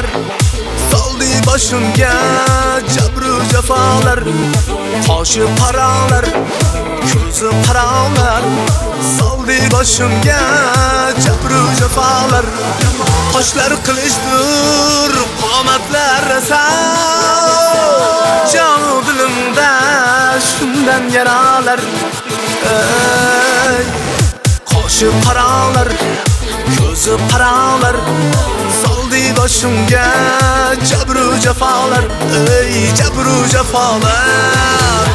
soldi boshimga jabru jafolar. Qoshi paralar, ko'zi paralar, soldi boshimga jabru jafolar. Qoshlar qilishdir, qomatlar rasa, jon dilimda shundan yaralar. Qoshi paralar, ko'zi paralar, soldi boshimga jabru jafolar. Jabru jafolar.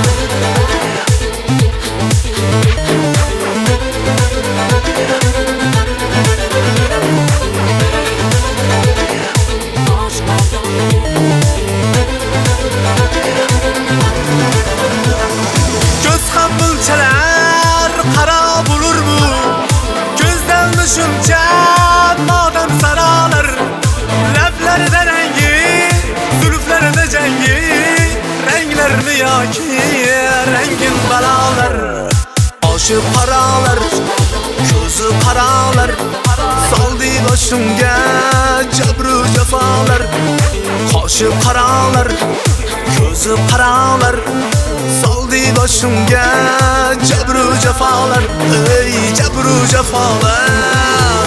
Göz ham bunchalar qaro bo'lurmi? Ko'zdan shuncha modam saralar. Lablarida rangi, zulflarida jangi, ranglarni yoki rangin balolar. Qoshi paralar, ko'zi paralar, soldi boshimga jabru jafolar. Qoshi paralar, ko'zi paralar, soldi boshimga jabru jafolar. Jabru jafolar.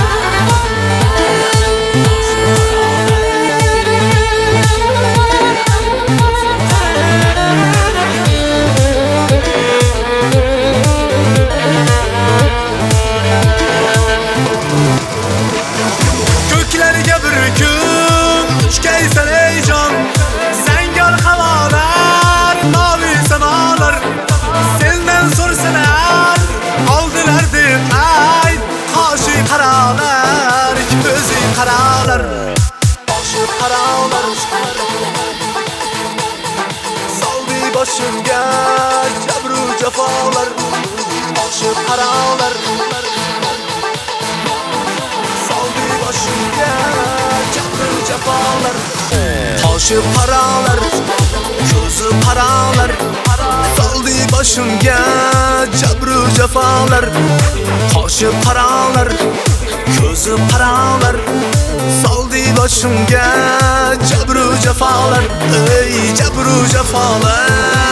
Ko'klarga bir kun uchgaysan ey jon, zangor havolar, mavi samalar. Sendan so'rsalar, oldilar deb ayt. Qoshi qaralar, ko'zi qaralar. Qoshi qaralar, soldi boshimga jabru jafolar. Qoshi qaralar, soldi boshimga jabru jafolar. Qoshi paralar, ko'zi paralar, soldi boshimga jabru jafolar. Qoshi paralar, ko'zi paralar, soldi boshimga jabru jafolar. Jabru jafolar.